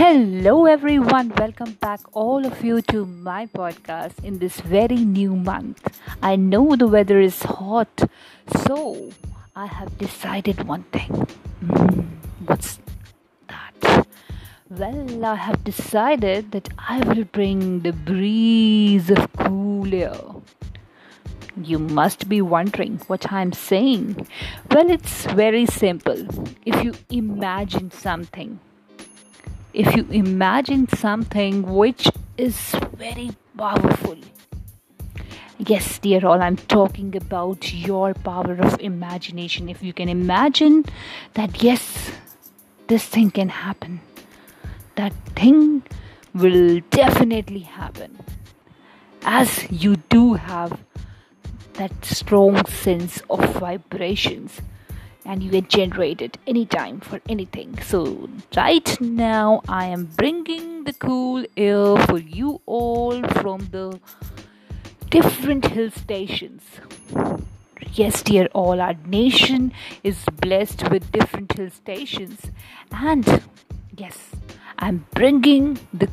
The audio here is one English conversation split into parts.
Hello, everyone. Welcome back, all of you, to my podcast in this very new month. I know the weather is hot, so I have decided one thing. What's that? Well, I have decided that I will bring the breeze of cool air. You must be wondering what I'm saying. Well, it's very simple. If you imagine something, which is very powerful. Yes, dear all, I'm talking about your power of imagination. If you can imagine that, yes, this thing can happen, that thing will definitely happen. As you do have that strong sense of vibrations, and you can generate it anytime for anything. So right now I am bringing the cool air for you all from the different hill stations. Yes, dear all, our nation is blessed with different hill stations, and yes, I'm bringing the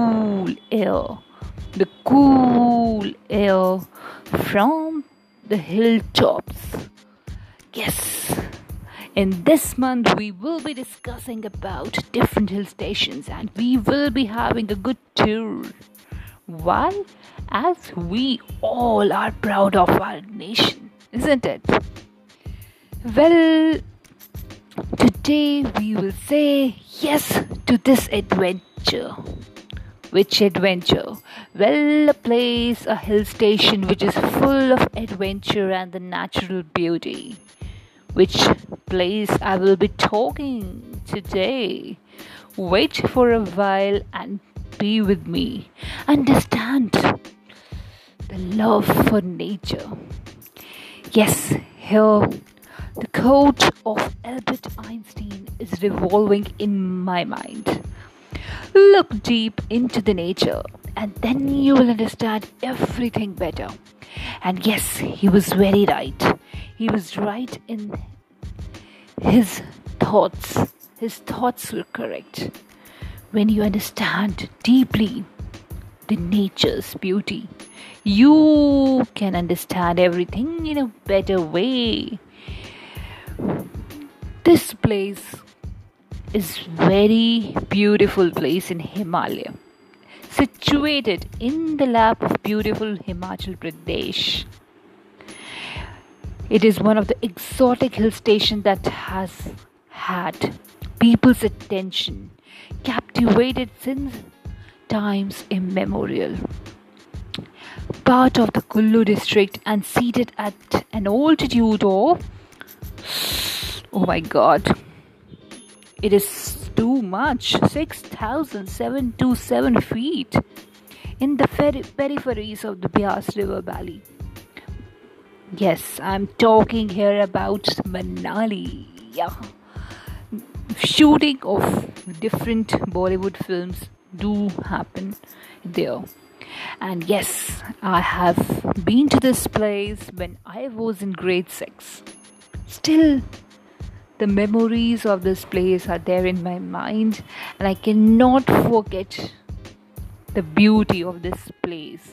cool air from the hilltops. Yes, in this month, we will be discussing about different hill stations, and we will be having a good tour. Why? As we all are proud of our nation, isn't it? Well, today we will say yes to this adventure. Which adventure? Well, a hill station which is full of adventure and the natural beauty. Which place I will be talking today. Wait for a while and be with me. Understand the love for nature. Yes, here the quote of Albert Einstein is revolving in my mind. Look deep into the nature, and then you will understand everything better. And yes, he was very right. He was right in his thoughts. His thoughts were correct. When you understand deeply the nature's beauty, you can understand everything in a better way. This place is very beautiful place in Himalaya, situated in the lap of beautiful Himachal Pradesh. It is one of the exotic hill stations that has had people's attention captivated since times immemorial. Part of the Kullu district and seated at an altitude of, oh my god, it is too much, 6,727 feet in the peripheries of the Beas River Valley. Yes, I'm talking here about Manali. Yeah. Shooting of different Bollywood films do happen there. And yes, I have been to this place when I was in grade 6. Still, the memories of this place are there in my mind, and I cannot forget the beauty of this place.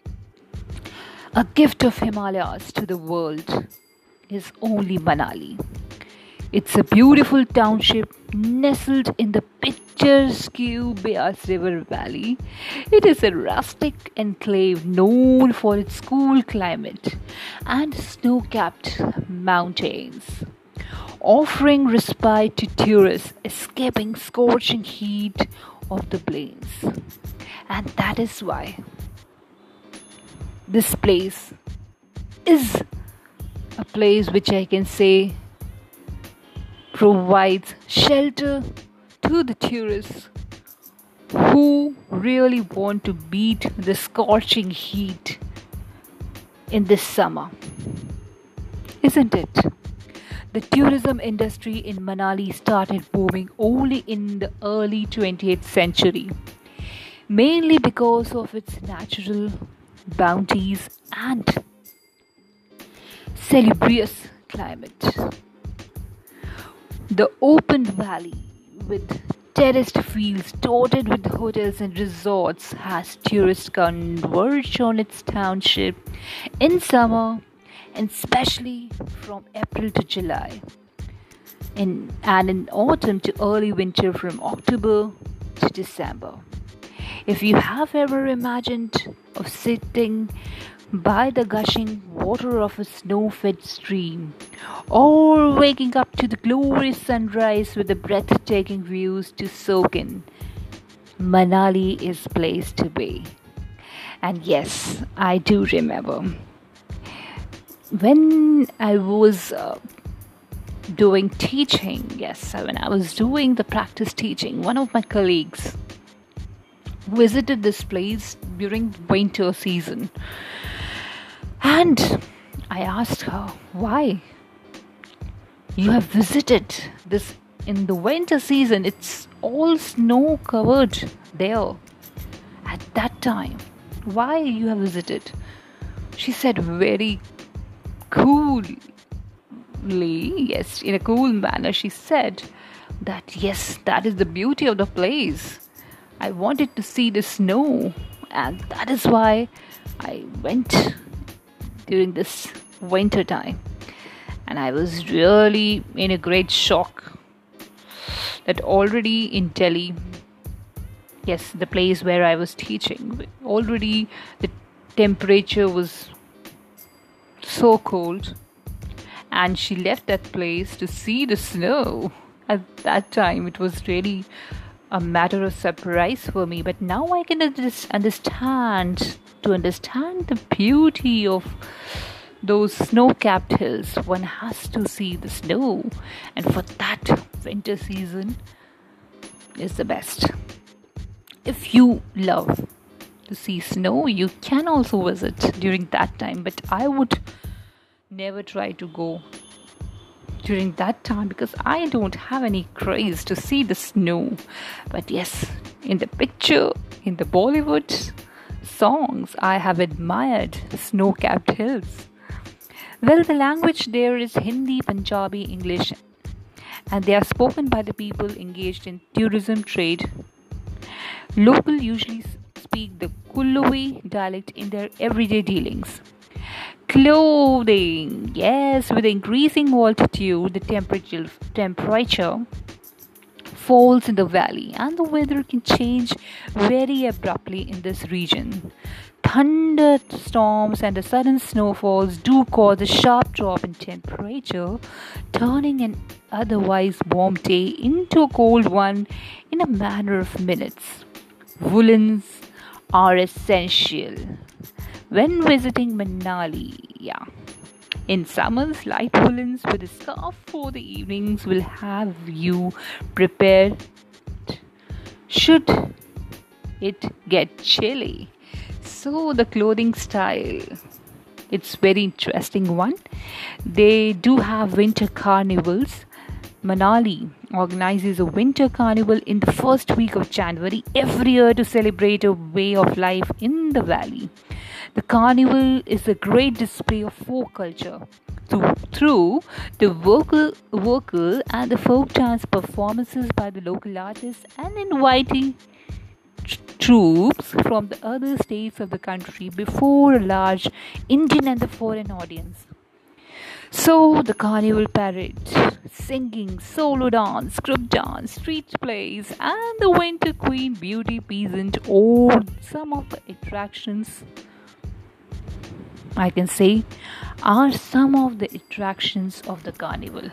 A gift of Himalayas to the world is only Manali. It's a beautiful township nestled in the picturesque Beas River Valley. It is a rustic enclave known for its cool climate and snow-capped mountains, offering respite to tourists escaping scorching heat of the plains. And that is why this place is a place which I can say provides shelter to the tourists who really want to beat the scorching heat in this summer. Isn't it? The tourism industry in Manali started booming only in the early 20th century, mainly because of its natural bounties and salubrious climate. The open valley with Terraced fields dotted with hotels and resorts as tourists converge on its township in summer and especially from April to July, and in autumn to early winter from October to December. If you have ever imagined of sitting by the gushing water of a snow-fed stream, or waking up to the glorious sunrise with the breathtaking views to soak in, Manali is place to be. And yes, I do remember when I was doing teaching. Yes, when I was doing the practice teaching, one of my colleagues visited this place during winter season, and I asked her, why you have visited this in the winter season? It's all snow covered there at that time. Why you have visited? She said very coolly, yes, in a cool manner, she said that yes, that is the beauty of the place. I wanted to see the snow, and that is why I went during this winter time. And I was really in a great shock that already in Delhi, yes, the place where I was teaching, already the temperature was so cold, and she left that place to see the snow. At that time, it was really a matter of surprise for me, but now I can understand the beauty of those snow-capped hills. One has to see the snow, and for that, winter season is the best. If you love to see snow, you can also visit during that time, but I would never try to go during that time because I don't have any craze to see the snow. But yes, in the picture, in the Bollywood songs, I have admired the snow-capped hills. Well, the language there is Hindi, Punjabi, English, and they are spoken by the people engaged in tourism trade. Local usually speak the Kulluvi dialect in their everyday dealings. Clothing, yes, with increasing altitude, the temperature falls in the valley, and the weather can change very abruptly in this region. Thunderstorms and the sudden snowfalls do cause a sharp drop in temperature, turning an otherwise warm day into a cold one in a matter of minutes. Woolens are essential when visiting Manali. Yeah. In summers, light woolens with a scarf for the evenings will have you prepared should it get chilly. So the clothing style, it's very interesting one. They do have winter carnivals. Manali organizes a winter carnival in the first week of January every year to celebrate a way of life in the valley. The carnival is a great display of folk culture through the vocal and the folk dance performances by the local artists and inviting troops from the other states of the country before a large Indian and the foreign audience. So the carnival parade, singing, solo dance, group dance, street plays, and the winter queen beauty pageant, or some of the attractions, I can say, are some of the attractions of the carnival.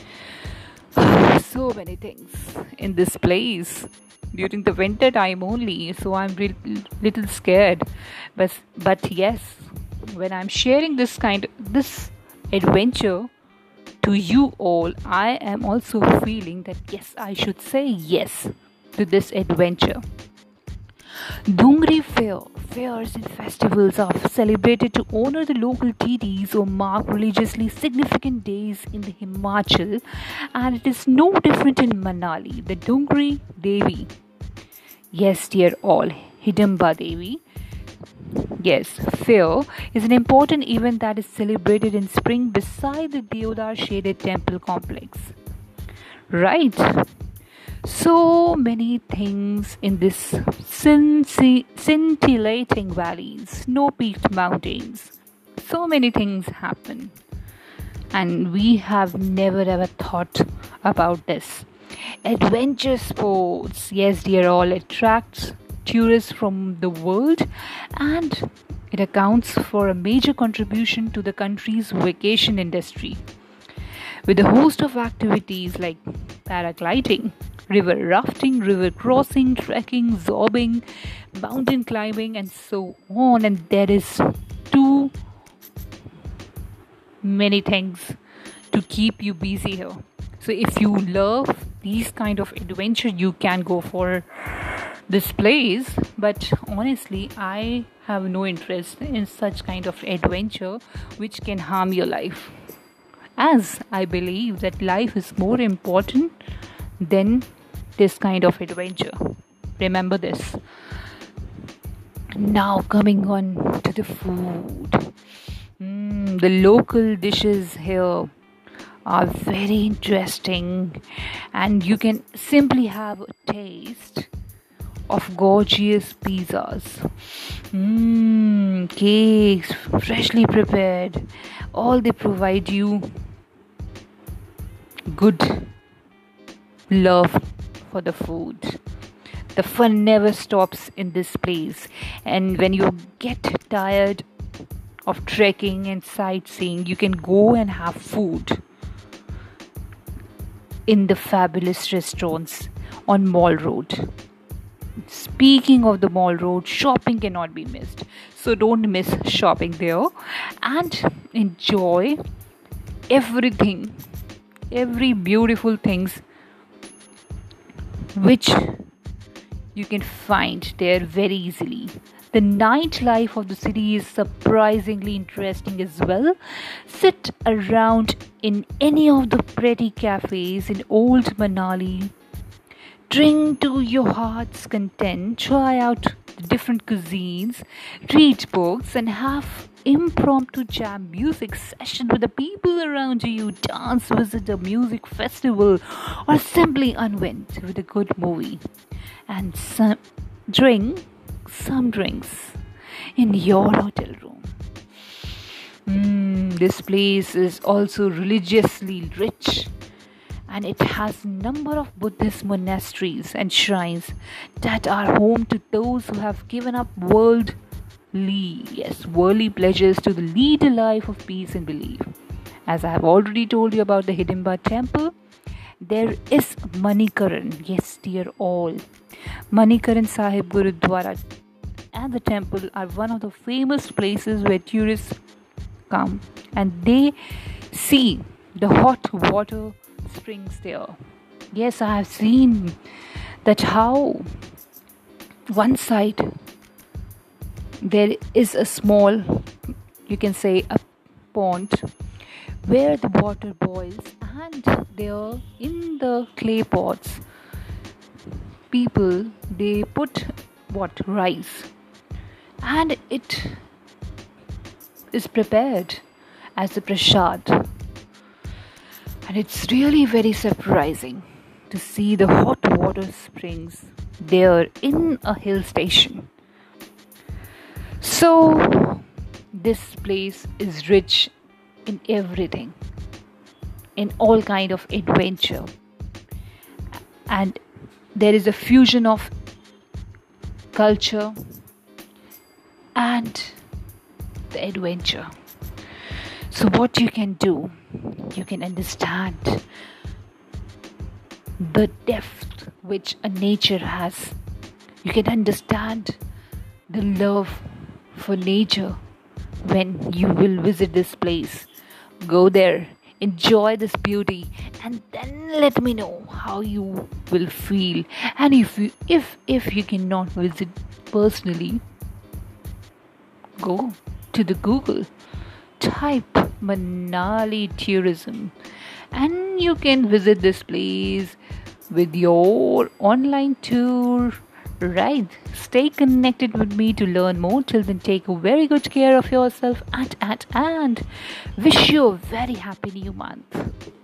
So many things in this place during the winter time only, so I'm little scared. But yes, when I'm sharing this adventure to you all, I am also feeling that yes, I should say yes to this adventure. Dungri fairs and festivals are celebrated to honor the local deities or mark religiously significant days in the Himachal, and it is no different in Manali. The Dungri Devi, yes dear all, Hidamba Devi, yes, fair is an important event that is celebrated in spring beside the Deodar shaded temple complex. Right? So many things in this scintillating valleys, snow-peaked mountains. So many things happen, and we have never ever thought about this. Adventure sports, yes, dear, all attracts tourists from the world, and it accounts for a major contribution to the country's vacation industry with a host of activities like paragliding, river rafting, river crossing, trekking, zorbing, mountain climbing, and so on. And there is too many things to keep you busy here. So if you love these kind of adventure, you can go for this place. But honestly, I have no interest in such kind of adventure which can harm your life, as I believe that life is more important than this kind of adventure. Remember this. Now, coming on to the food. The local dishes here are very interesting, and you can simply have a taste of gorgeous pizzas, cakes, freshly prepared. All they provide you good love for the food. The fun never stops in this place, and when you get tired of trekking and sightseeing, you can go and have food in the fabulous restaurants on Mall Road. Speaking of the Mall Road, shopping cannot be missed. So don't miss shopping there and enjoy everything, every beautiful things which you can find there very easily. The nightlife of the city is surprisingly interesting as well. Sit around in any of the pretty cafes in Old Manali. Drink to your heart's content, try out the different cuisines, read books, and have impromptu jam music session with the people around you, dance, visit a music festival, or simply unwind with a good movie. And drink some drinks in your hotel room. This place is also religiously rich, and it has a number of Buddhist monasteries and shrines that are home to those who have given up worldly pleasures to lead a life of peace and belief. As I have already told you about the Hidimba temple, there is Manikaran. Yes, dear all. Manikaran Sahib Gurudwara and the temple are one of the famous places where tourists come and they see the hot water springs there. Yes, I have seen that how one side there is a small, you can say, a pond where the water boils, and there in the clay pots people they put rice, and it is prepared as a prasad. And it's really very surprising to see the hot water springs there in a hill station. So this place is rich in everything, in all kind of adventure, and there is a fusion of culture and the adventure. So what you can do, you can understand the depth which a nature has. You can understand the love for nature when you will visit this place. Go there, enjoy this beauty, and then let me know how you will feel. And if you cannot visit personally, go to the Google, type Manali tourism, and you can visit this place with your online tour. Right, stay connected with me to learn more. Till then, take very good care of yourself and wish you a very happy new month.